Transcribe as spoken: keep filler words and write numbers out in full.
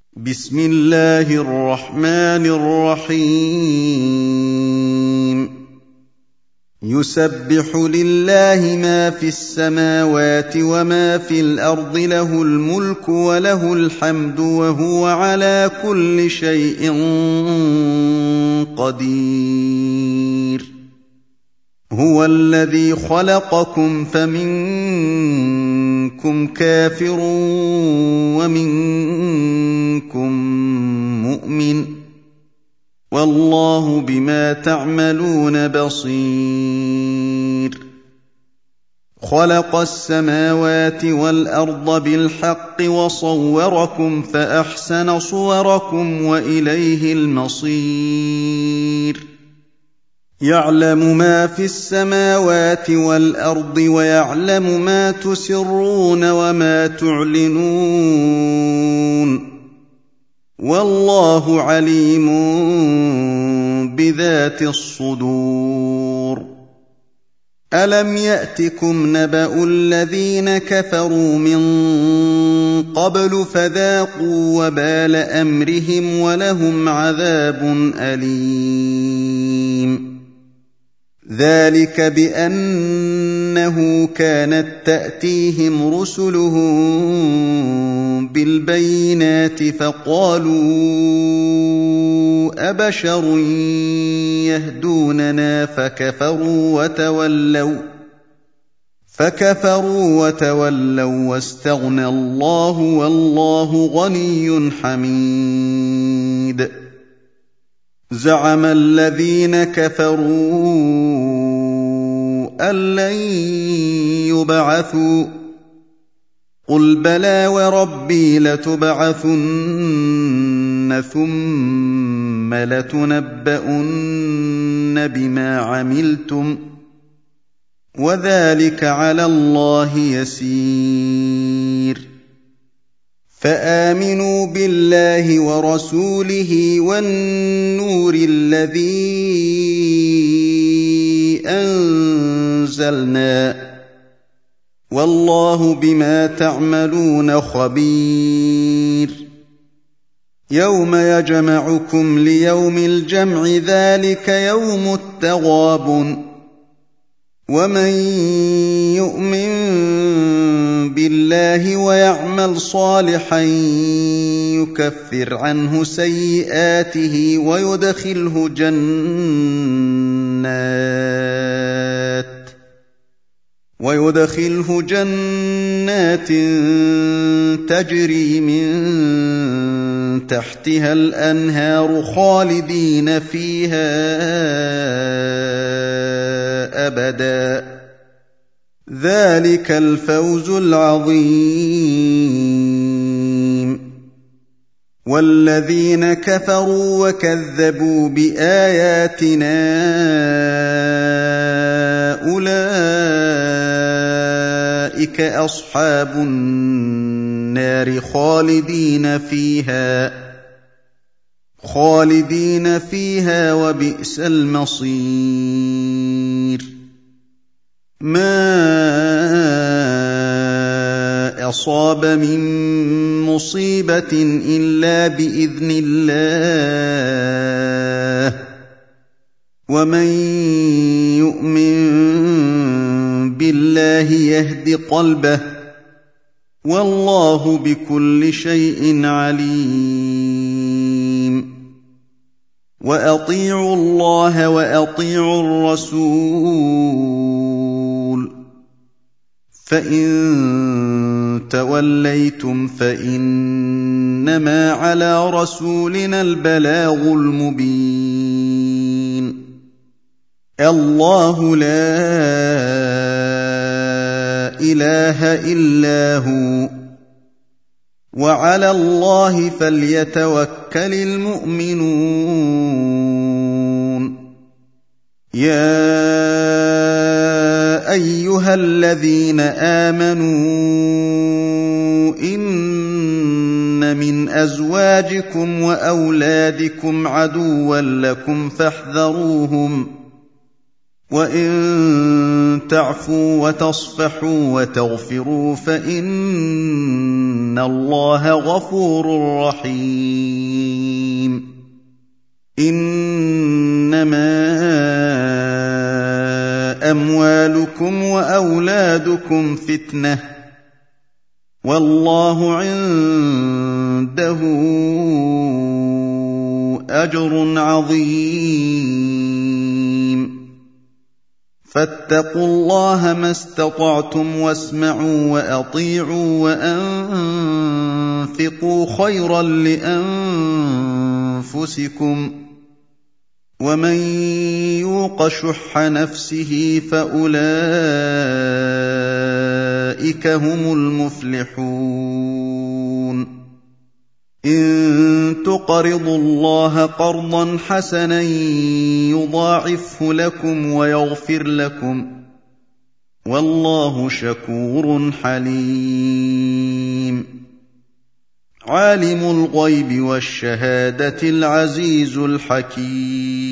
بسم الله الرحمن الرحيم يسبح لله ما في السماوات وما في الأرض له الملك وله الحمد وهو على كل شيء قدير هو الذي خلقكم فمنكم كافر ومنكم مؤمن والله بما تعملون بصير خلق السماوات والأرض بالحق وصوركم فأحسن صوركم وإليه المصير يعلم ما في السماوات والأرض ويعلم ما تسرون وما تعلنون والله عليم بذات الصدور ألم يأتكم نبأ الذين كفروا من قبل فذاقوا وبال أمرهم ولهم عذاب أليم ذلك بأنه كانت تأتيهم رسلهم بالبينات فقالوا أبشر يهدوننا فكفروا وتولوا فكفروا وتولوا واستغنى الله والله غني حميد زعم الذين كفروا أن لن يبعثوا قل بلى وربي لتبعثن ثم لتنبؤن بما عملتم وذلك على الله يسير فآمنوا بالله ورسوله والنور الذي أنزلنا والله بما تعملون خبير يوم يجمعكم ليوم الجمع ذلك يوم التغابن ومن يؤمن بالله ويعمل صالحا يكفر عنه سيئاته ويدخله جنات ويدخله جنات تجري من تحتها الأنهار خالدين فيها أبدا ذلك الفوز العظيم والذين كفروا وكذبوا بآياتنا أولئك أصحاب النار خالدين فيها خالدين فيها وبئس المصير ما أصاب من مصيبة إلا بإذن الله ومن يؤمن بالله يهد قلبه والله بكل شيء عليم وأطيعوا الله وأطيعوا الرسول فإن توليتم فإنما على رسولنا البلاغ المبين الله لا إله إلا هو وعلى الله فليتوكل المؤمنون يا أيها الذين آمنوا إن من أزواجكم وأولادكم عدوا لكم فاحذروهم وَإِن تَعْفُوا وَتَصْفَحُوا وَتَغْفِرُوا فَإِنَّ اللَّهَ غَفُورٌ رَّحِيمٌ إِنَّمَا أَمْوَالُكُمْ وَأَوْلَادُكُمْ فِتْنَةٌ ۚ وَاللَّهُ عِندَهُ أَجْرٌ عَظِيمٌ فَاتَّقُوا اللَّهَ مَا اسْتَطَعْتُمْ وَاسْمَعُوا وَأَطِيعُوا وَأَنفِقُوا خَيْرًا لِّأَنفُسِكُمْ ۗ وَمَن يُوقَ شُحَّ نَفْسِهِ فَأُولَٰئِكَ هُمُ الْمُفْلِحُونَ إِن تُقْرِضُوا اللَّهَ قَرْضًا حَسَنًا يُضَاعِفْهُ لَكُمْ وَيَغْفِرْ لَكُمْ ۚ وَاللَّهُ شَكُورٌ حَلِيمٌ عَالِمُ الْغَيْبِ وَالشَّهَادَةِ الْعَزِيزُ الْحَكِيمُ